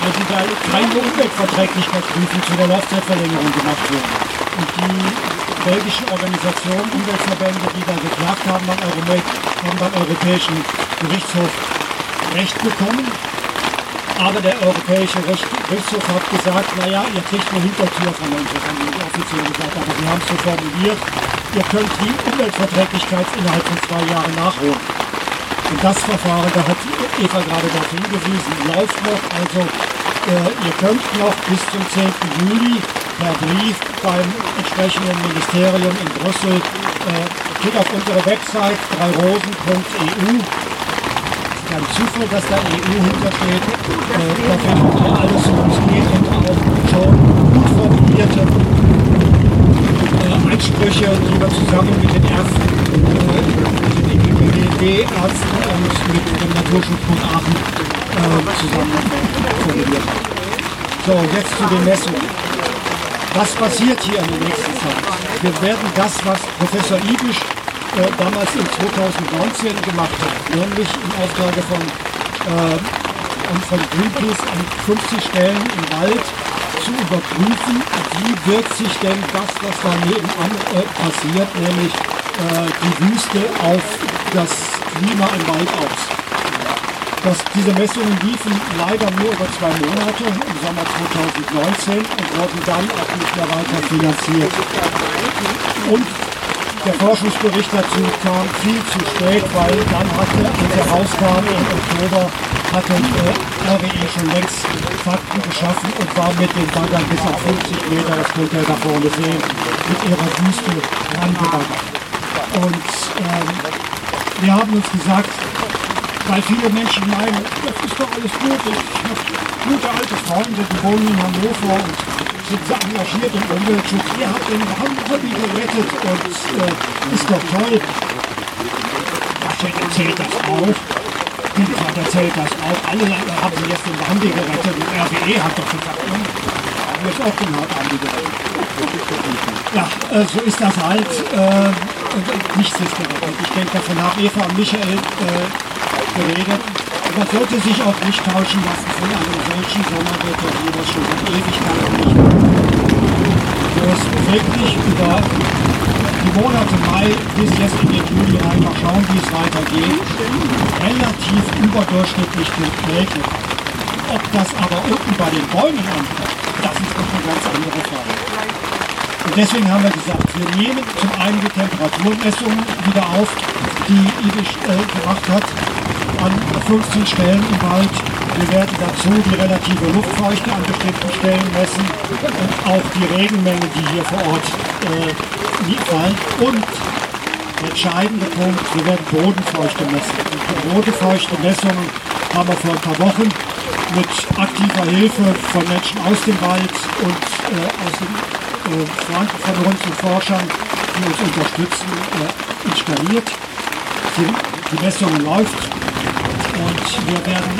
weil die da keine Umweltverträglichkeitsprüfung zu der Laufzeitverlängerung gemacht wurden. Und die belgischen Organisationen, Umweltverbände, die da geklagt haben, haben beim Europäischen Gerichtshof Recht bekommen. Aber der Europäische Gerichtshof hat gesagt, naja, ihr kriegt eine Hintertür von uns, das haben die offiziell gesagt, aber wir haben es so formuliert, ihr könnt die Umweltverträglichkeit innerhalb von 2 Jahren nachholen. Und das Verfahren, da hat Eva gerade darauf hingewiesen, läuft noch, also ihr könnt noch bis zum 10. Juli per Brief beim entsprechenden Ministerium in Brüssel, geht auf unsere Website dreirosen.eu. Kein Zufall, dass da EU hintersteht. Da findet ihr alles, worum es geht und auch schon gut formulierte Einsprüche, die wir zusammen mit den Ärzten, mit den GBD-Ärzten und mit dem Naturschutzbund Aachen zusammen formuliert haben. So, jetzt zu den Messungen. Was passiert hier in der nächsten Zeit? Wir werden das, was Professor Ibisch damals in 2019 gemacht hat, nämlich im Auftrag von Greenpeace an 50 Stellen im Wald zu überprüfen, wie wirkt sich denn das, was da nebenan passiert, nämlich die Wüste auf das Klima im Wald aus. Diese Messungen liefen leider nur über 2 Monate im Sommer 2019 und wurden dann auch nicht mehr weiter finanziert. Und der Forschungsbericht dazu kam viel zu spät, weil dann als er rauskam im Oktober, hatte RWE schon längst Fakten geschaffen und war mit den Baggern bis auf 50 Meter, das könnt ihr da vorne sehen, mit ihrer Wüste rangebaggert. Und wir haben uns gesagt, weil viele Menschen meinen, das ist doch alles gut, ich habe gute alte Freunde, die wohnen in Hannover und sind so engagiert im Umweltschutz. Ihr habt den Hobby gerettet und ist doch toll. Laschet erzählt das auch. Windkraft erzählt das auch. Alle haben sie jetzt den Bambi gerettet und RWE hat doch gesagt, haben jetzt auch den Bambi gerettet. Ja, so ist das halt. Nichts ist gerettet. Ich denke, davon haben Eva und Michael geredet. Man sollte sich auch nicht tauschen lassen von einem solchen Sommerwetter, wie das schon seit Ewigkeiten nicht war. Wo es wirklich über die Monate Mai bis jetzt in den Juli rein, mal schauen, wie es weitergeht, relativ überdurchschnittlich regnet. Ob das aber unten bei den Bäumen ankommt, das ist noch eine ganz andere Frage. Und deswegen haben wir gesagt, wir nehmen zum einen die Temperaturmessungen wieder auf, die Ibisch gemacht hat, an 15 Stellen im Wald. Wir werden dazu die relative Luftfeuchte an bestimmten Stellen messen und auch die Regenmenge, die hier vor Ort fallen. Und der entscheidende Punkt, wir werden Bodenfeuchte messen. Und die Bodenfeuchte-Messungen haben wir vor ein paar Wochen mit aktiver Hilfe von Menschen aus dem Wald und aus den Freunden von uns und Forschern, die uns unterstützen, installiert. Die Messung läuft und wir werden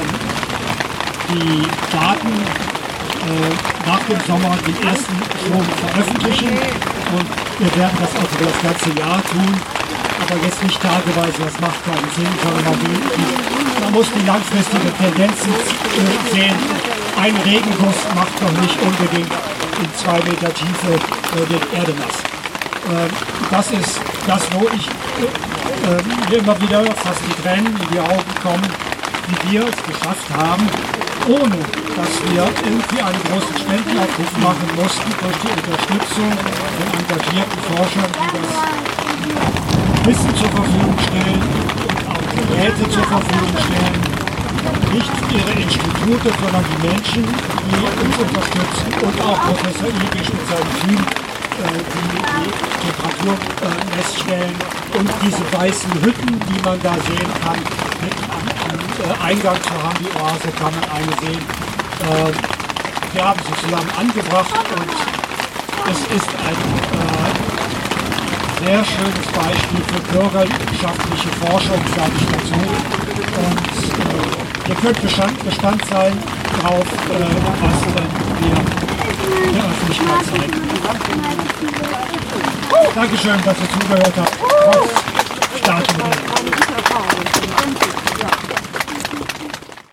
die Daten nach dem Sommer den ersten schon veröffentlichen und wir werden das auch für das ganze Jahr tun, aber jetzt nicht tageweise, das macht keinen Sinn, sondern man muss die langfristigen Tendenzen sehen. Ein Regenguss macht noch nicht unbedingt in 2 Meter Tiefe den Erde nass. Das ist das, wo ich mir immer wieder fast die Tränen in die Augen kommen, wie wir es geschafft haben, ohne dass wir irgendwie einen großen Spendenaufruf machen mussten, durch die Unterstützung von engagierten Forschern, die das Wissen zur Verfügung stellen und auch Geräte zur Verfügung stellen. Nicht ihre Institute, sondern die Menschen, die uns unterstützen und auch Professor Ibisch mit seinem Team, die Temperaturmessstellen und diese weißen Hütten, die man da sehen kann, am Eingang zur Hambi-Oase kann man eine sehen. Wir haben sie zusammen angebracht und es ist ein sehr schönes Beispiel für bürgerschaftliche Forschung, sage ich dazu. Und ihr könnt gespannt sein darauf, was wir der Öffentlichkeit zeigen. Dankeschön, dass ihr zugehört habt. Starten wir.